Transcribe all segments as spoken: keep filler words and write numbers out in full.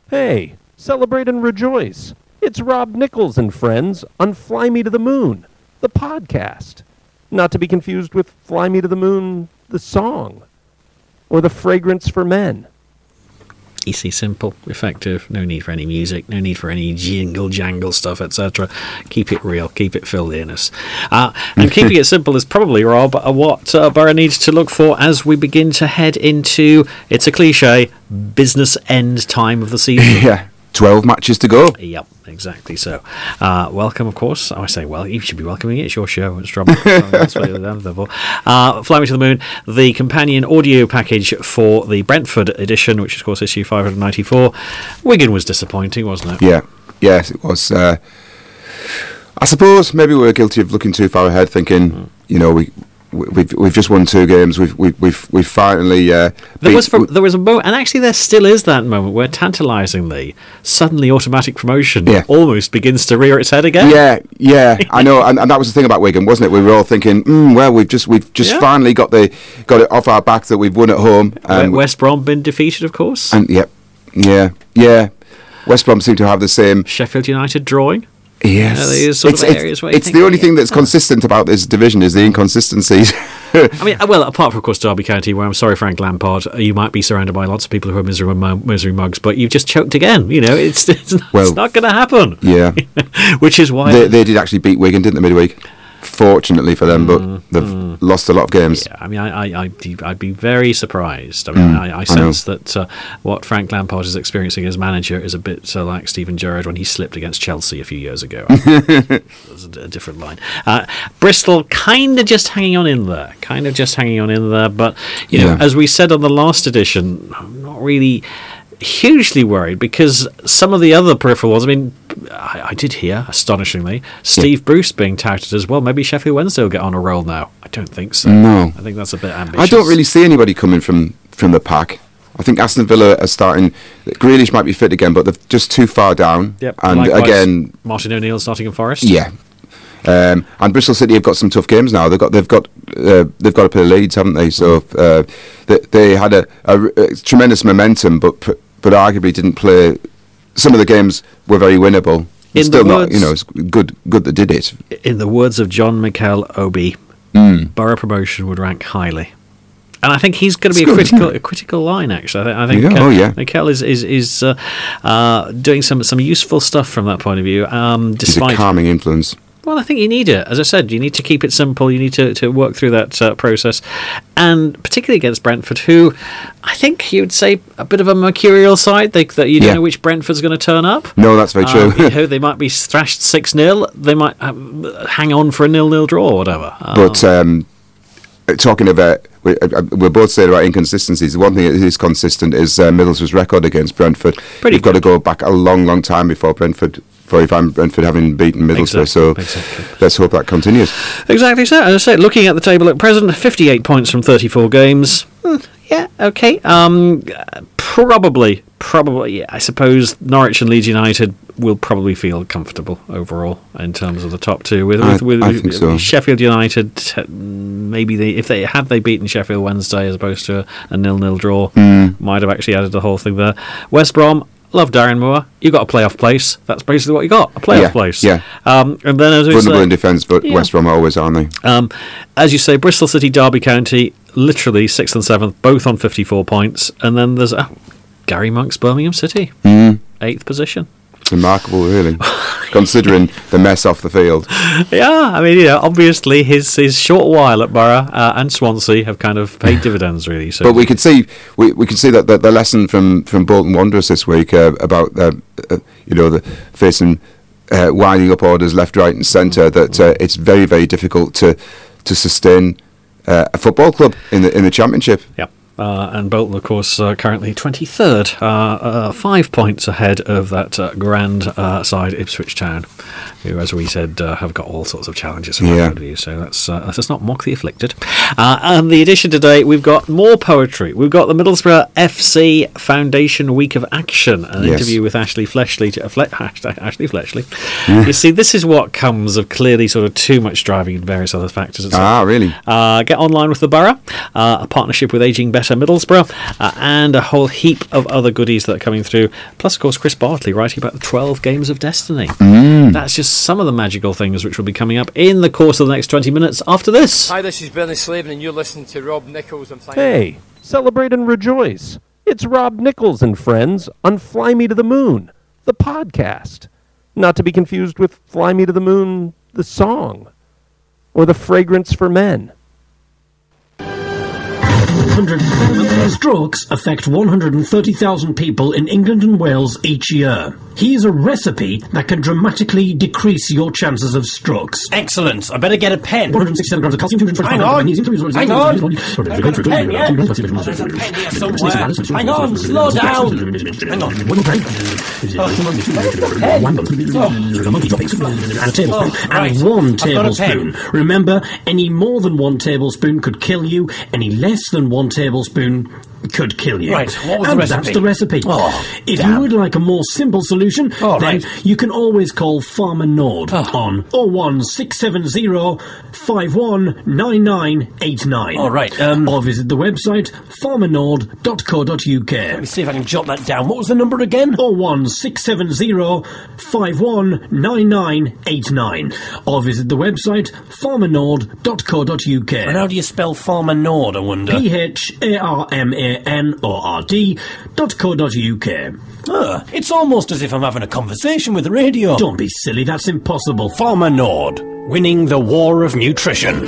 Hey, celebrate and rejoice. It's Rob Nichols and friends on Fly Me to the Moon, the podcast. Not to be confused with Fly Me to the Moon, the song, or the fragrance for men. Easy, simple, effective. No need for any music. No need for any jingle jangle stuff, et cetera. Keep it real. Keep it Phil Learnus. Uh, and keeping it simple is probably, Rob, uh, what uh, Borough needs to look for as we begin to head into, it's a cliche, business end time of the season. Yeah, twelve matches to go. Yep, exactly so. Uh, welcome, of course. I say, well, you should be welcoming it. It's your show. It's Rob. That's what you're there for. Uh, Fly Me to the Moon, the companion audio package for the Brentford edition, which is, of course, issue five ninety-four. Wigan was disappointing, wasn't it? Yeah, yes, it was. Uh, I suppose maybe we were guilty of looking too far ahead, thinking, mm. you know, we. We've we've just won two games. We've we've we've, we've finally. Uh, there was for, there was a moment, and actually there still is that moment where, tantalisingly, suddenly automatic promotion yeah. almost begins to rear its head again. Yeah, yeah, I know, and, and that was the thing about Wigan, wasn't it? We were all thinking, mm, well, we've just we've just yeah. finally got the got it off our back that we've won at home. Um, West Brom been defeated, of course. And yeah, yeah, yeah. West Brom seem to have the same. Sheffield United drawing. Yes, uh, sort it's, of it's, it's the only thing that's consistent about this division is the inconsistencies. I mean, well, apart from, of course, Derby County, where I'm sorry, Frank Lampard, you might be surrounded by lots of people who are misery, misery mugs, but you've just choked again. You know, it's it's not, well, not going to happen. Yeah, which is why they, they did actually beat Wigan, didn't they, midweek? Fortunately for them, but mm, they've mm. lost a lot of games. Yeah, I mean, I, I, I'd, I'd be very surprised. I mean, mm, I, I sense I that uh, what Frank Lampard is experiencing as manager is a bit uh, like Steven Gerrard when he slipped against Chelsea a few years ago. There's a, a different line. Uh, Bristol kind of just hanging on in there, kind of just hanging on in there. But, you know, yeah. as we said on the last edition, I'm not really hugely worried because some of the other peripheral ones, I mean, I, I did hear, astonishingly, Steve yeah. Bruce being touted as well. Maybe Sheffield Wednesday will get on a roll now. I don't think so. No. I think that's a bit ambitious. I don't really see anybody coming from, from the pack. I think Aston Villa are starting. Grealish might be fit again, but they're just too far down. Yep. And likewise, again, Martin O'Neill's Nottingham Forest. Yeah. Um, and Bristol City have got some tough games now. They've got they've got uh, they've got to play Leeds, haven't they? So uh, they, they had a, a, a tremendous momentum, but but arguably didn't play. Some of the games were very winnable. In Still the not, words, you know, it's good good that did it. In the words of John Mikel Obi, mm. Borough promotion would rank highly. And I think he's going to be it's a good, critical, a critical line. Actually, I think. I think yeah. uh, oh yeah, Mikel is is is uh, uh, doing some some useful stuff from that point of view. Um, despite he's a calming influence. Well, I think you need it. As I said, you need to keep it simple. You need to, to work through that uh, process. And particularly against Brentford, who I think you would say a bit of a mercurial side. They, that you don't yeah. know which Brentford's going to turn up. No, that's very true. Um, you know, they might be thrashed six nil. They might uh, hang on for a nil nil draw or whatever. Um, but um, talking about, we, uh, we're both saying about inconsistencies. The one thing that is consistent is uh, Middlesbrough's record against Brentford. Pretty You've got to go back a long, long time before Brentford... for if I'm Brentford having beaten Middlesbrough, exactly, so exactly. let's hope that continues. Exactly so. As I say, looking at the table at present, fifty-eight points from thirty-four games. Mm, yeah, okay. Um, probably, probably, yeah, I suppose Norwich and Leeds United will probably feel comfortable overall in terms of the top two. With, with, I, with, I think so. Sheffield United, maybe they, if they had they beaten Sheffield Wednesday as opposed to a, a nil-nil draw, mm. might have actually added the whole thing there. West Brom. Love Darren Moore. You got a playoff place. That's basically what you got. A playoff yeah, place. Yeah. Um, and then as we vulnerable say, in defence, but yeah. West Brom always, aren't they? Um, as you say, Bristol City, Derby County, literally sixth and seventh, both on fifty-four points. And then there's uh, Gary Monk's Birmingham City, mm. eighth position. Remarkable, really, considering the mess off the field. Yeah, I mean, you know, obviously his his short while at Borough uh, and Swansea have kind of paid dividends, really. So, but we could see we we could see that, that the lesson from, from Bolton Wanderers this week uh, about uh, uh, you know the facing uh, winding up orders left, right, and centre. That uh, it's very very difficult to to sustain uh, a football club in the in the Championship. Yeah. Uh, and Bolton, of course, uh, currently twenty-third, uh, uh, five points ahead of that uh, grand uh, side, Ipswich Town, who, as we said, uh, have got all sorts of challenges from yeah. our point of view. So let's, uh, let's not mock the afflicted. Uh, and the edition today, we've got more poetry. We've got the Middlesbrough F C Foundation Week of Action, an yes. interview with Ashley Fletchley. To, uh, Fle- Ashley Fletchley. Yeah. You see, this is what comes of clearly sort of too much driving and various other factors. Ah, really? Uh, get online with the Borough, uh, a partnership with Ageing Better at Middlesbrough, uh, and a whole heap of other goodies that are coming through. Plus, of course, Chris Bartley writing about the twelve Games of Destiny. Mm. That's just some of the magical things which will be coming up in the course of the next twenty minutes after this. Hi, this is Bernie Slavin, and you're listening to Rob Nichols. I'm Hey, celebrate and rejoice. It's Rob Nichols and friends on Fly Me to the Moon, the podcast. Not to be confused with Fly Me to the Moon, the song, or the fragrance for men. one hundred strokes affect one hundred thirty thousand people in England and Wales each year. Here's a recipe that can dramatically decrease your chances of strokes. Excellent. I better get a pen. one hundred sixty-seven grams of calcium, two hundred twenty-five Hang on. grams of Hang on. magnesium. I've got a pen, yeah? There's a pen here somewhere. Hang on, slow down. Hang on. And a tablespoon. Oh, right. And one I've got a tablespoon. pen. Remember, any more than one tablespoon could kill you. Any less than one tablespoon could kill you. Right, what was and the recipe? that's the recipe. Oh, if damn. you would like a more simple solution, Oh, then right. you can always call Farmer Nord Oh. on oh one six seven zero five one nine nine eight nine. All right, um, or visit the website farmer nord dot co dot uk. Let me see if I can jot that down. What was the number again? oh one six seven zero five one nine nine eight nine, or visit the website farmer nord dot co dot uk. And how do you spell Farmer Nord, I wonder? P H A R M A N O R D dot co dot uk. Ah, it's almost as if I'm having a conversation with the radio. Don't be silly, that's impossible. Farmer Nord, winning the war of nutrition.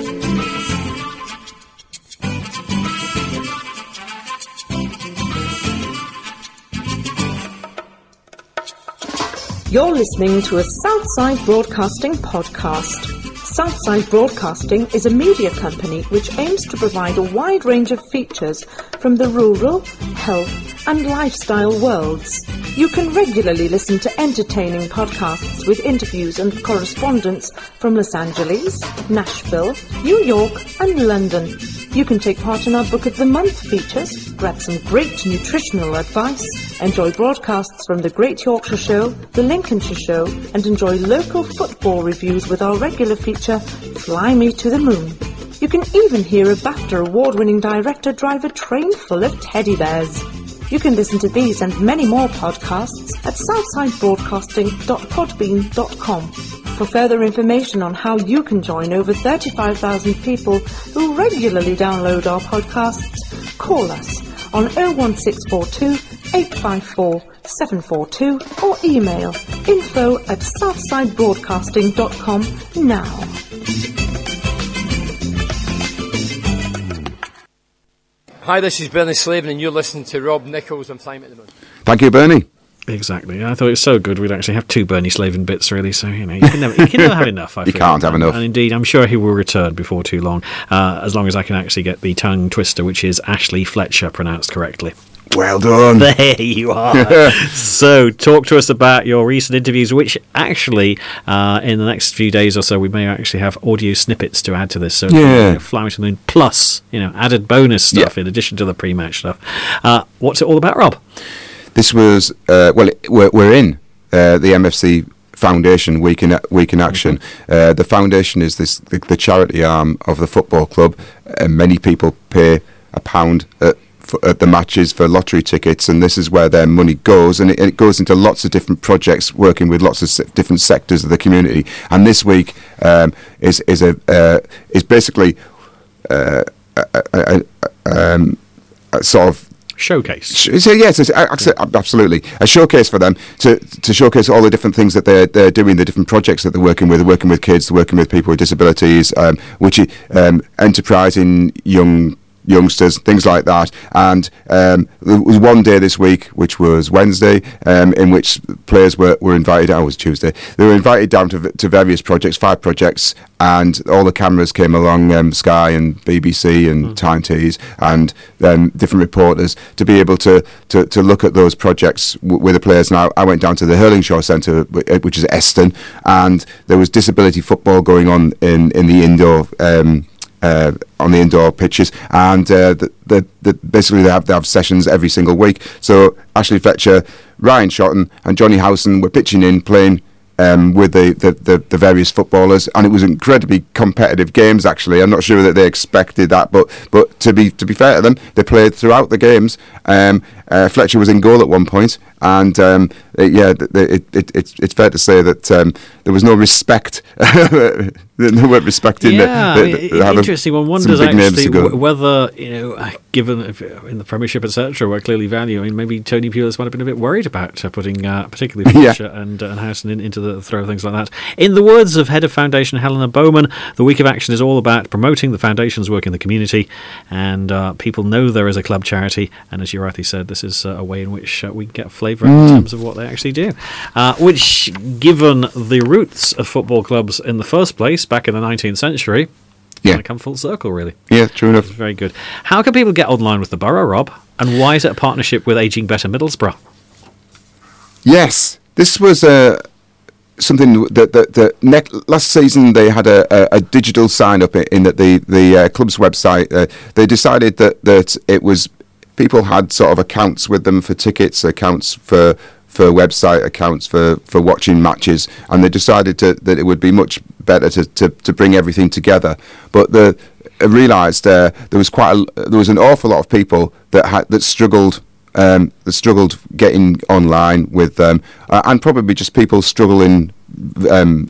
You're listening to a Southside Broadcasting podcast. Southside Broadcasting is a media company which aims to provide a wide range of features from the rural, health and lifestyle worlds. You can regularly listen to entertaining podcasts with interviews and correspondence from Los Angeles, Nashville, New York and London. You can take part in our Book of the Month features, grab some great nutritional advice, enjoy broadcasts from the Great Yorkshire Show, the Lincolnshire Show, and enjoy local football reviews with our regular feature, Fly Me to the Moon. You can even hear a BAFTA award-winning director drive a train full of teddy bears. You can listen to these and many more podcasts at southside broadcasting dot podbean dot com. For further information on how you can join over thirty-five thousand people who regularly download our podcasts, call us on oh one six four two eight five four seven four two or email info at southside broadcasting dot com now. Hi, this is Bernie Slavin, and you're listening to Rob Nichols on Fly Me to the Moon. Thank you, Bernie. Exactly. I thought it was so good we'd actually have two Bernie Slavin bits, really. So, you know, you can never, you can never have enough, I You feel. can't have enough. And indeed, I'm sure he will return before too long, uh, as long as I can actually get the tongue twister, which is Ashley Fletcher, pronounced correctly. Well done. There you are. So, talk to us about your recent interviews, which actually, uh, in the next few days or so, we may actually have audio snippets to add to this. So, Yeah. you know, Fly Me to the Moon plus, you know, added bonus stuff Yeah. in addition to the pre-match stuff. Uh, what's it all about, Rob? This was, uh, well, it, we're, we're in uh, the M F C Foundation Week in Week in Action. Mm-hmm. Uh, the foundation is this the, the charity arm of the football club, and many people pay a pound at, for, at the matches for lottery tickets, and this is where their money goes, and it, it goes into lots of different projects, working with lots of se- different sectors of the community. And this week um, is is a uh, is basically uh, a, a, a, um, a sort of Showcase. So yes, it's a- absolutely a showcase for them to to showcase all the different things that they're they're doing, the different projects that they're working with, working with kids, working with people with disabilities, um, which um, enterprising young youngsters, things like that. And um, there was one day this week, which was Wednesday, um, in which players were, were invited. Oh, it was Tuesday. They were invited down to to various projects, five projects, and all the cameras came along, um, Sky and B B C and mm. Tyne Tees and um, different reporters, to be able to, to, to look at those projects w- with the players. Now, I went down to the Hurlingshaw Centre, w- which is Eston, and there was disability football going on in, in the indoor um Uh, on the indoor pitches, and uh, the, the, the basically they have they have sessions every single week. So Ashley Fletcher, Ryan Shotton, and Johnny Howson were pitching in, playing um, with the, the, the, the various footballers, and it was incredibly competitive games. Actually, I'm not sure that they expected that, but but to be to be fair to them, they played throughout the games. Um, uh, Fletcher was in goal at one point, and um, it, yeah, it, it, it, it's fair to say that um, there was no respect. They weren't respecting. Yeah, the, I mean, the, it's interesting. One wonders actually w- whether, you know, given if, in the Premiership, et cetera, were clearly value. I mean, maybe Tony Pulis might have been a bit worried about uh, putting, uh, particularly Fletcher yeah. and, uh, and Howson in, into the throw of things like that. In the words of Head of Foundation Helena Bowman, the Week of Action is all about promoting the Foundation's work in the community, and uh, people know there is a club charity, and as you rightly said, this is uh, a way in which uh, we can get a flavour mm. in terms of what they actually do. Uh, which, given the roots of football clubs in the first place, back in the nineteenth century, yeah. kind of come full circle, really. Yeah, true enough. Very good. How can people get online with the Borough, Rob? And why is it a partnership with Ageing Better Middlesbrough? Yes, this was uh, something that, that, that ne- last season they had a, a, a digital sign up in that the the uh, club's website. Uh, they decided that that it was people had sort of accounts with them for tickets, accounts for. for website accounts for, for watching matches, and they decided to, that it would be much better to, to, to bring everything together. But the I realised uh, there was quite a, there was an awful lot of people that had that struggled um, that struggled getting online with um, uh, and probably just people struggling. Um,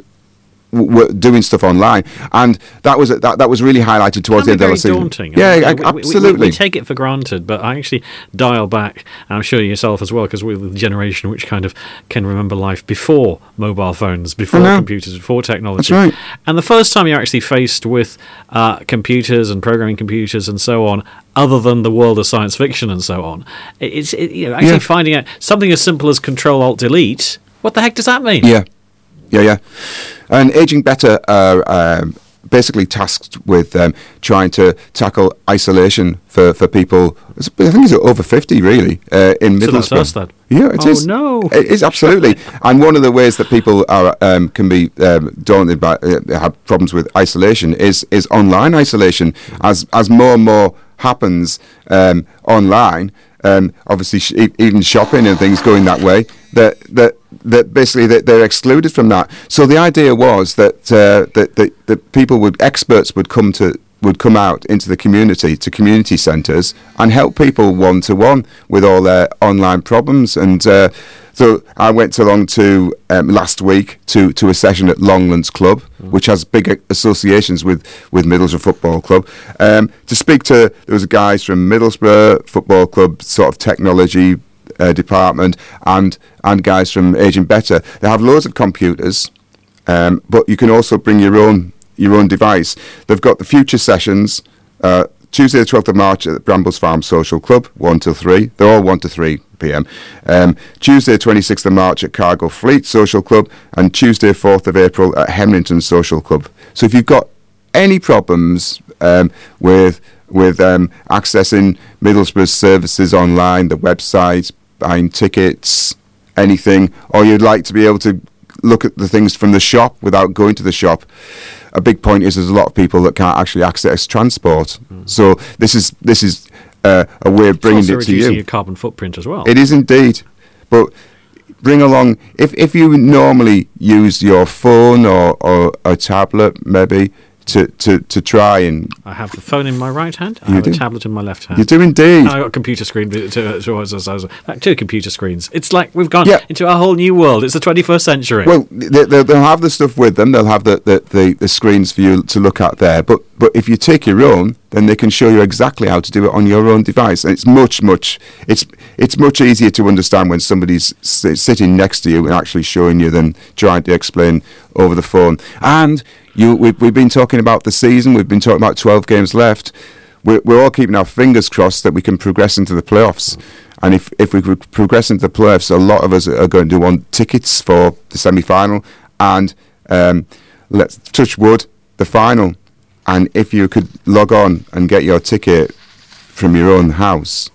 W- doing stuff online, and that was that that was really highlighted towards the end of the season. Daunting. Yeah, I mean, I, we, absolutely. We, we, we take it for granted, but I actually dial back, and I'm sure yourself as well, because we're the generation which kind of can remember life before mobile phones, before computers, before technology. That's right. And the first time you're actually faced with uh, computers and programming computers and so on, other than the world of science fiction and so on, it's it, you know actually yeah. finding out something as simple as Control Alt Delete. What the heck does that mean? Yeah. Yeah, yeah. And Ageing Better are um, basically tasked with um, trying to tackle isolation for, for people, I think it's over fifty, really, uh, in Middlesbrough. So that's us, then? Yeah, it oh, is. no. It is, absolutely. And one of the ways that people are um, can be um, daunted by, uh, have problems with isolation is is online isolation. As, as more and more happens um, online, um, obviously sh- even shopping and things going that way, that that that basically that they're excluded from that. So the idea was that uh, that, that that people would experts would come to would come out into the community, to community centres, and help people one to one with all their online problems. And uh, so I went along to um, last week to, to a session at Longlands Club, mm. which has big associations with, with Middlesbrough Football Club, um, to speak to, there was guys from Middlesbrough Football Club, sort of technology uh, department, and, and guys from Ageing Better. They have loads of computers, um, but you can also bring your own your own device. They've got the future sessions, uh, Tuesday the twelfth of March at Brambles Farm Social Club, one till three. They're all one to three p.m. Um, Tuesday the twenty-sixth of March at Cargo Fleet Social Club, and Tuesday fourth of April at Hemrington Social Club. So if you've got any problems um, with with um, accessing Middlesbrough's services online, the website, buying tickets, anything, or you'd like to be able to look at the things from the shop without going to the shop, a big point is there's a lot of people that can't actually access transport. Mm. So this is this is uh, a way of bringing it's also it to you. reducing your carbon footprint as well. It is indeed, but bring along if if you normally use your phone or, or a tablet maybe to, to, to try and... I have the phone in my right hand, I you have do. a tablet in my left hand. You do indeed. And I've got a computer screen, to, to, to, to, to, two computer screens. It's like we've gone yeah. into a whole new world. It's the twenty-first century. Well, they, they'll, they'll have the stuff with them. They'll have the, the, the, the screens for you to look at there. But but if you take your own, then they can show you exactly how to do it on your own device. And it's much, much, it's it's much easier to understand when somebody's s- sitting next to you and actually showing you than trying to explain over the phone. And you, we've, we've been talking about the season. We've been talking about twelve games left. We're, we're all keeping our fingers crossed that we can progress into the playoffs. And if, if we could progress into the playoffs, a lot of us are going to want tickets for the semi-final and, um, let's touch wood, the final. And if you could log on and get your ticket from your own house,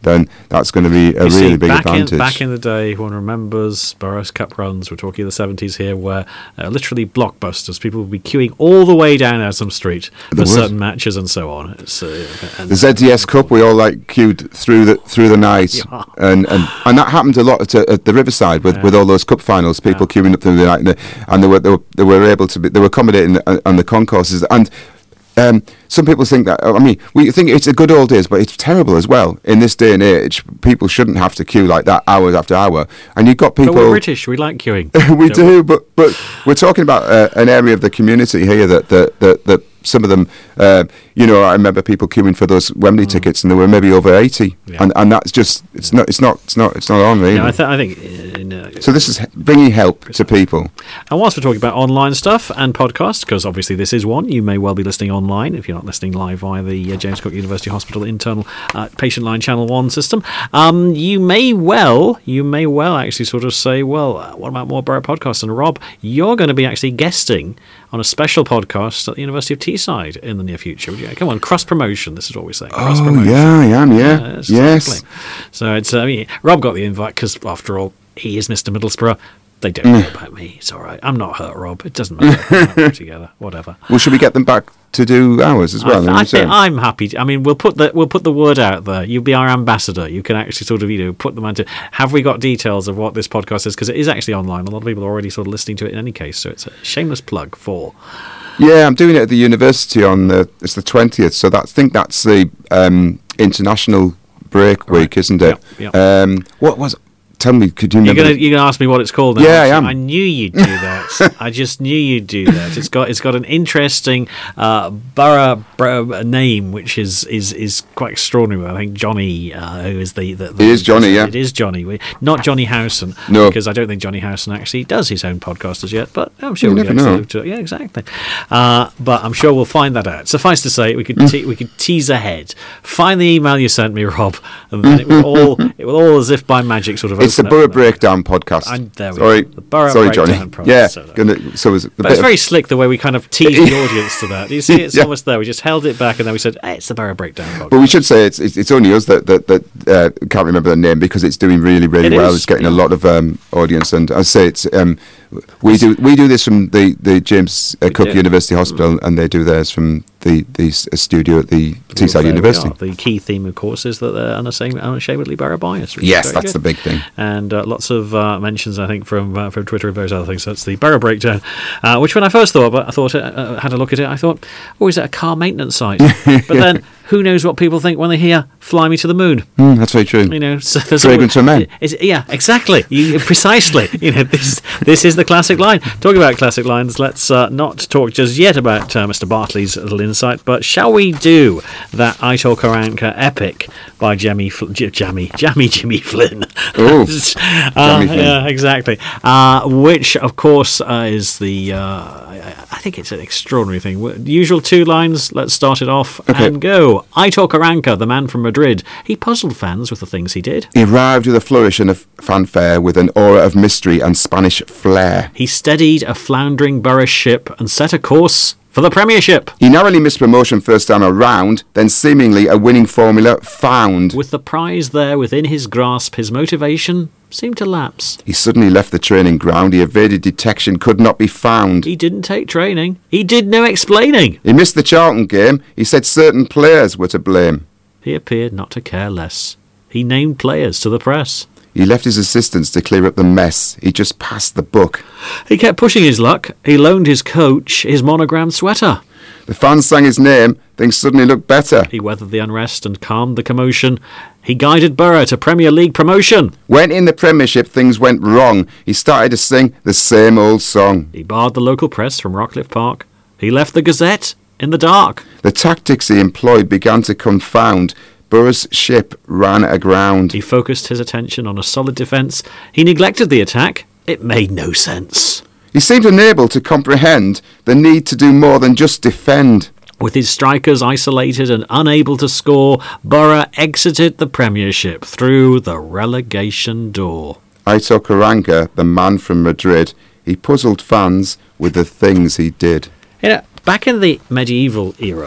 then that's going to be a You really see, big back advantage. In, back in the day, one remembers Borough's Cup runs, we're talking the seventies here, where uh, literally blockbusters, people would be queuing all the way down Adam Street for would. certain matches and so on. It's, uh, and, The Z D S Cup, we all like queued through the through the night, Yeah. and, and and that happened a lot at, at the Riverside with, Yeah. with all those cup finals. People Yeah. queuing up through the night, and they, and they were they were they were able to be they were accommodating on, on the concourses. And um, some people think that I mean we think it's a good old days, but it's terrible as well in this day and age. People shouldn't have to queue like that hours after hour. And you've got people. But we're British, we like queuing. we Don't do, but but we're talking about uh, an area of the community here that that that, that some of them, uh, you know, I remember people queuing for those Wembley mm. tickets, and there were maybe over eighty, yeah. and and that's just it's not it's not it's not it's not on really. No, I, th- I think. Uh, no. So this is bringing help to people. And whilst we're talking about online stuff and podcasts, because obviously this is one, you may well be listening online if you're not listening live via the uh, James Cook University Hospital internal uh, patient line channel one system. Um, you may well, you may well actually sort of say, well, uh, what about more Borough podcasts? And Rob, you're going to be actually guesting on a special podcast at the University of Teesside in the near future. Would you, come on, cross promotion. This is what we're saying. Cross Oh promotion. yeah, I am. Yeah, Uh, yes. exactly. So it's uh, I mean, Rob got the invite because after all, he is Mister Middlesbrough. They don't know about me. It's all right. I'm not hurt, Rob. It doesn't matter. We're together. Whatever. Well, should we get them back to do ours as well? I, then, I you say? think I'm happy. To, I mean, we'll put the we'll put the word out there. You'll be our ambassador. You can actually sort of you know put them onto. Have we got details of what this podcast is? Because it is actually online. A lot of people are already sort of listening to it in any case. So it's a shameless plug for. Yeah, I'm doing it at the university on the it's the twentieth. So that I think that's the um, international break Right. week, isn't it? Yep, yep. Um, what was? Tell me, could you You're remember? gonna the- you're gonna ask me what it's called now. Yeah, I aren't you? am. I knew you'd do that. I just knew you'd do that. It's got it's got an interesting uh, borough, borough name, which is, is, is quite extraordinary. I think Johnny, uh, who is the, the, the It is Johnny, yeah. it is Johnny, We- not Johnny Howson. No. because I don't think Johnny Howson actually does his own podcast as yet. But I'm sure You we'll never get to- know. to- yeah, exactly. Uh, but I'm sure we'll find that out. Suffice to say, we could Mm. te- we could tease ahead. Find the email you sent me, Rob, and then it will all it will all as if by magic sort of. It's the open up Borough and then- Breakdown podcast. And there we Sorry, go. The Borough sorry, Breakdown Johnny. podcast. Yeah, So that- gonna, so it was a But bit it's of- very slick the way we kind of teased the audience to that. You see, it's Yeah. almost there. We just held it back and then we said, hey, it's the Borough Breakdown podcast. But we should say it's it's, it's only us that that, that uh, can't remember the name because it's doing really really It well. is, It's getting yeah. a lot of um, audience, and I say it's um, we do we do this from the the James uh, Cook do. University Hospital, and they do theirs from the the s- uh, studio at the Well, Teesside there we University. are. The key theme, of course, is that they're unashamed, unashamedly Borough biased. which is Yes, very that's good. the big thing. And uh, lots of uh, mentions, I think, from uh, from Twitter and various other things. So it's the Borough Breakdown, uh, which when I first thought about, I thought uh, uh, had a look at it, I thought, oh, is it a car maintenance site? But then, who knows what people think when they hear "Fly Me to the Moon"? Mm, that's very true. You know, so there's Fragrance always- for men. Is, yeah, exactly. You, precisely. You know, this this is the classic line. Talking about classic lines, let's uh, not talk just yet about uh, Mister Bartley's little insight, but shall we do that Aitor Karanka epic by Jamie, Fl- J- Jamie, Jamie Jimmy Flynn? Ooh, uh, Jamie Flynn. Yeah, exactly. Uh, which, of course, uh, is the. Uh, I, I think it's an extraordinary thing. W- Usual two lines. Let's start it off Okay. and go. Aitor Karanka, the man from Madrid, he puzzled fans with the things he did. He arrived with a flourish and a f- fanfare, with an aura of mystery and Spanish flair. He steadied a floundering Borough ship and set a course for the Premiership. He narrowly missed promotion first time around, then seemingly a winning formula found. With the prize there within his grasp, his motivation seemed to lapse. He suddenly left the training ground. He evaded detection, could not be found. He didn't take training. He did no explaining. He missed the Charlton game. He said certain players were to blame. He appeared not to care less. He named players to the press. He left his assistants to clear up the mess. He just passed the buck. He kept pushing his luck. He loaned his coach his monogrammed sweater. The fans sang his name. Things suddenly looked better. He weathered the unrest and calmed the commotion. He guided Borough to Premier League promotion. When in the Premiership things went wrong, he started to sing the same old song. He barred the local press from Rockcliffe Park. He left the Gazette in the dark. The tactics he employed began to confound. Borough's ship ran aground. He focused his attention on a solid defence. He neglected the attack. It made no sense. He seemed unable to comprehend the need to do more than just defend. With his strikers isolated and unable to score, Borough exited the Premiership through the relegation door. Aitor Karanka, the man from Madrid, he puzzled fans with the things he did. You know, back in the medieval era,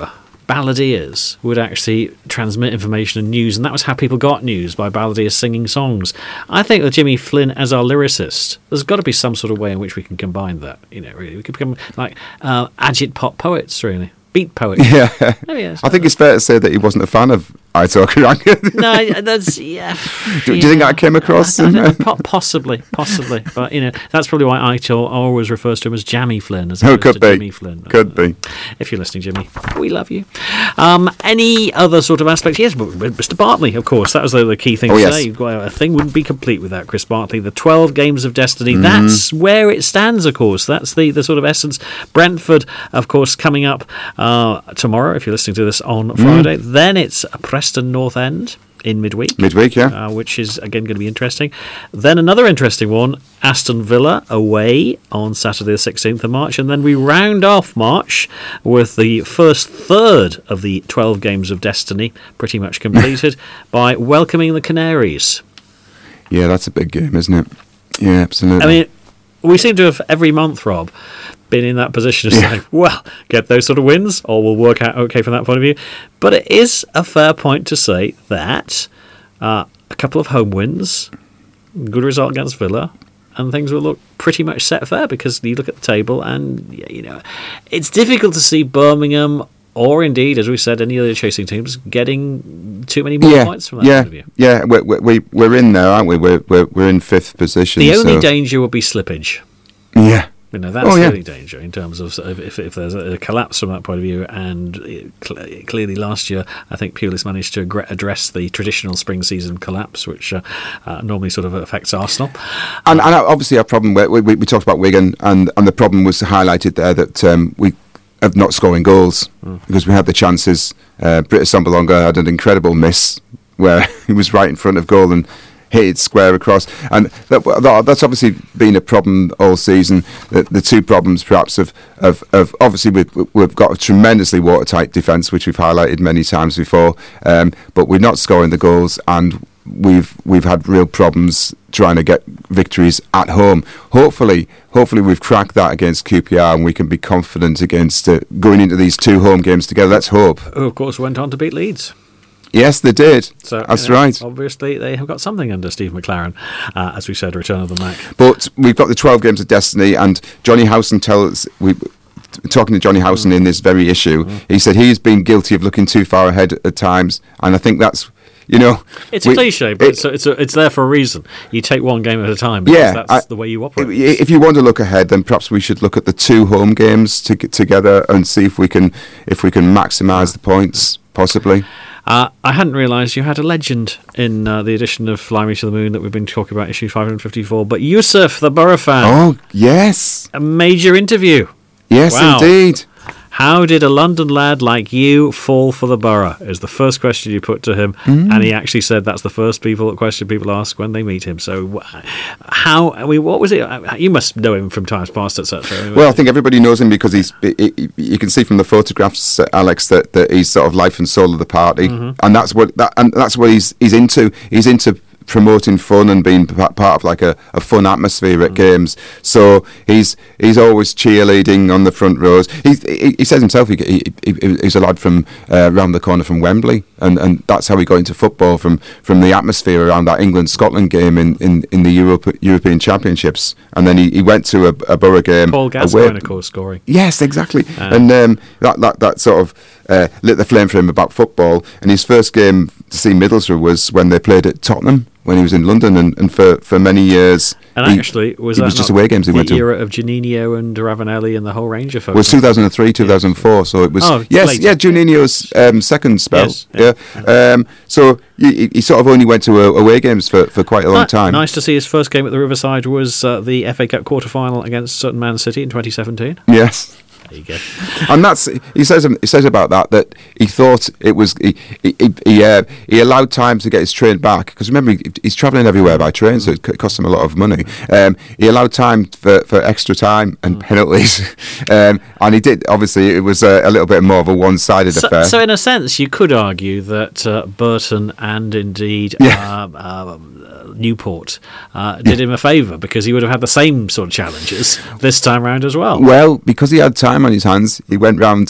balladeers would actually transmit information and news, and that was how people got news, by balladeers singing songs. I think with Jimmy Flynn as our lyricist, there's got to be some sort of way in which we can combine that. You know, really, we could become like uh, agit pop poets, really. Beat poet. Yeah. Maybe that's I think it's fair to say that he wasn't a fan of Aitor Karanka. No, that's yeah. do, yeah. do you think that came across? I, I don't know, possibly, possibly, but you know that's probably why Aitor always refers to him as Jammy Flynn as Oh, opposed could to be. Jimmy Flynn. Could be. If you're listening, Jimmy, we love you. Um, any other sort of aspects? Yes, but Mister Bartley, of course, that was the, the key thing Oh, to yes. say. Well, a thing wouldn't be complete without Chris Bartley. The twelve games of destiny. Mm-hmm. That's where it stands. Of course, that's the the sort of essence. Brentford, of course, coming up uh, tomorrow. If you're listening to this on Friday, mm. then it's Preston North End in midweek. Midweek, yeah. Uh, which is, again, going to be interesting. Then another interesting one, Aston Villa away on Saturday the sixteenth of March. And then we round off March with the first third of the twelve games of destiny, pretty much completed, by welcoming the Canaries. Yeah, that's a big game, isn't it? Yeah, absolutely. I mean, we seem to have, every month, Rob, been in that position of Yeah. saying, well, get those sort of wins, or we'll work out okay from that point of view. But it is a fair point to say that uh, a couple of home wins, good result against Villa, and things will look pretty much set fair, because you look at the table and, you know, it's difficult to see Birmingham, or indeed, as we said, any other chasing teams, getting too many more yeah, points from that yeah, point of view. Yeah, we're, we're, we're in there, aren't we? We're, we're, we're in fifth position. The only so. danger would be slippage. Yeah. You know, that's Oh, the yeah. only danger in terms of if, if there's a collapse from that point of view. And it, cl- clearly last year, I think Pulis managed to agre- address the traditional spring season collapse, which uh, uh, normally sort of affects Arsenal. And, and obviously our problem, we, we, we talked about Wigan, and, and the problem was highlighted there that um, we have not scoring goals mm. because we had the chances. Uh, Britt Assombalonga had an incredible miss where he was right in front of goal and hit it square across, and that, that, that's obviously been a problem all season. The, the two problems, perhaps, of, of, of obviously we've, we've got a tremendously watertight defence, which we've highlighted many times before, um, but we're not scoring the goals, and we've we've had real problems trying to get victories at home. Hopefully, hopefully we've cracked that against Q P R, and we can be confident against uh, going into these two home games together. Let's hope. Who, of course, went on to beat Leeds. Yes, they did. So, That's you know, right. Obviously, they have got something under Steve McLaren, uh, as we said, Return of the Mac. But we've got the twelve games of destiny, and Johnny Howson tells we. Talking to Johnny Howson mm. in this very issue, mm. he said he's been guilty of looking too far ahead at times, and I think that's, you know, it's we, a cliche, but it, it's a, it's, a, it's there for a reason. You take one game at a time, because yeah, that's I, the way you operate. If you want to look ahead, then perhaps we should look at the two home games to, together and see if we can if we can maximise the points, possibly. Uh, I hadn't realised you had a legend in uh, the edition of Fly Me to the Moon that we've been talking about, issue five fifty-four. But Yusuf, the Borough fan. Oh, yes. A major interview. Yes, wow. indeed. How did a London lad like you fall for the Borough? Is the first question you put to him. Mm. And he actually said that's the first people question people ask when they meet him. So how, I mean, what was it? You must know him from times past, et cetera. Well, I think everybody knows him because he's. He, he, you can see from the photographs, Alex, that, that he's sort of life and soul of the party, mm-hmm. and that's what that and that's what he's he's into. He's into promoting fun and being part of like a, a fun atmosphere at mm. games. So he's he's always cheerleading on the front rows. He he, he says himself he, he, he he's a lad from uh, around the corner from Wembley, and, and that's how he got into football, from, from the atmosphere around that England Scotland game in, in, in the Europe, European Championships, and then he, he went to a, a Borough game. Paul Gascoigne, of course, scoring. Yes, exactly, uh. and um, that, that that sort of uh, lit the flame for him about football. And his first game to see Middlesbrough was when they played at Tottenham, when he was in London, and, and for, for many years. And he, actually, was it that was just not away games he the went to? era of Juninho and Ravanelli and the whole range of folks? It was two thousand three, two thousand four, so it was... Oh, yes, later. yeah, Juninho's um, second spell. Yes, yeah. yeah. Um, so he, he sort of only went to uh, away games for, for quite a long Ni- time. Nice to see his first game at the Riverside was uh, the F A Cup quarter-final against Sutton Man City in twenty seventeen. Yes. There you go. And that's he says he says about that that he thought it was he he he, uh, he allowed time to get his train back, because remember he, he's travelling everywhere by train, so it cost him a lot of money. Um, he allowed time for, for extra time and penalties, um, and he did. Obviously, it was a, a little bit more of a one-sided so, affair. So, in a sense, you could argue that uh, Burton and indeed Yeah. uh, uh, Newport uh, did him a favour, because he would have had the same sort of challenges this time round as well. Well, because he had time on his hands, he went round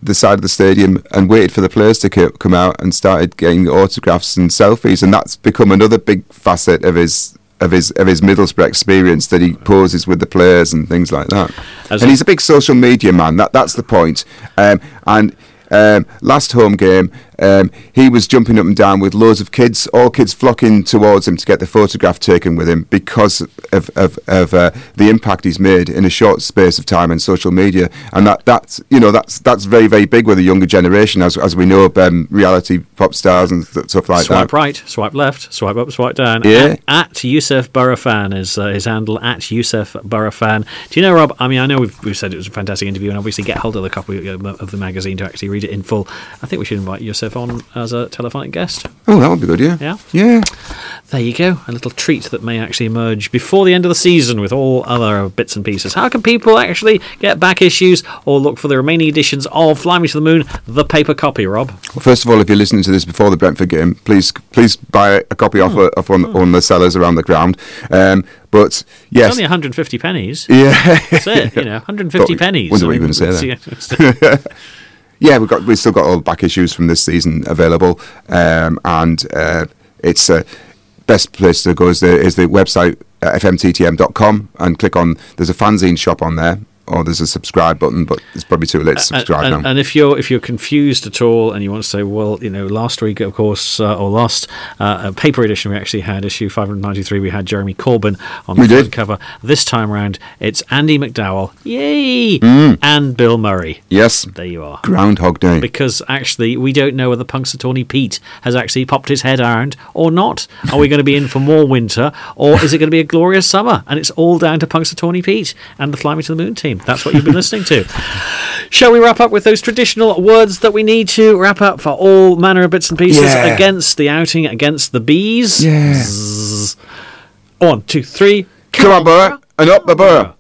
the side of the stadium and waited for the players to co- come out and started getting autographs and selfies, and that's become another big facet of his of his of his Middlesbrough experience, that he poses with the players and things like that. As and a- he's a big social media man. That that's the point. Um, and um, last home game, um, he was jumping up and down with loads of kids, all kids flocking towards him to get the photograph taken with him because of of, of uh, the impact he's made in a short space of time in social media. And that that's you know that's that's very very big with the younger generation, as as we know, um, reality pop stars and th- stuff like Swipe that. right, swipe left, swipe up, swipe down. Yeah. At, at Youssef Burrafan is uh, his handle, at Youssef Burrafan. Do you know, Rob, I mean, I know we've, we've said it was a fantastic interview, and obviously get hold of the copy of, of the magazine to actually read it in full. I think we should invite Youssef on as a telephonic guest. Oh, that would be good, yeah. Yeah? Yeah. There you go, a little treat that may actually emerge before the end of the season with all other bits and pieces. How can people actually get back issues or look for the remaining editions of Fly Me to the Moon, the paper copy, Rob? Well, first of all, if you're listening to this before the Brentford game, please please buy a copy off, Mm. off on, Mm. on the sellers around the ground. Um, but yes, It's only one hundred fifty pennies. yeah, That's it, you know, one hundred fifty But pennies. wonder what I you were mean, going to say it's- there. Yeah, we've got we've still got all the back issues from this season available, um, and uh, it's uh, best place to go is the is the website uh, f m t t m dot com, and click on. There's a fanzine shop on there, or there's a subscribe button, but it's probably too late to subscribe and, and, now. and if you're if you're confused at all and you want to say, well, you know, last week, of course, uh, or last uh, a paper edition, we actually had issue five ninety-three. We had Jeremy Corbyn on the We front did. cover. This time round, it's Andy McDowell, yay, Mm. and Bill Murray. Yes, There you are. Groundhog Day. Because actually, we don't know whether Punxsutawney Pete has actually popped his head around or not. Are we going to be in for more winter, or is it going to be a glorious summer? And it's all down to Punxsutawney Pete and the Fly Me to the Moon team. That's what you've been listening to. Shall we wrap up with those traditional words that we need to wrap up for all manner of bits and pieces Yeah. against the outing against the bees? Yeah. Zzz. One, two, three. Come on, Borough, and up the Borough.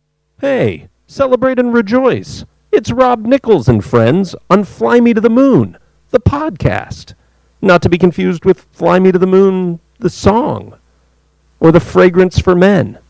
Hey, celebrate and rejoice. It's Rob Nichols and friends on Fly Me to the Moon, the podcast. Not to be confused with Fly Me to the Moon, the song, or the fragrance for men.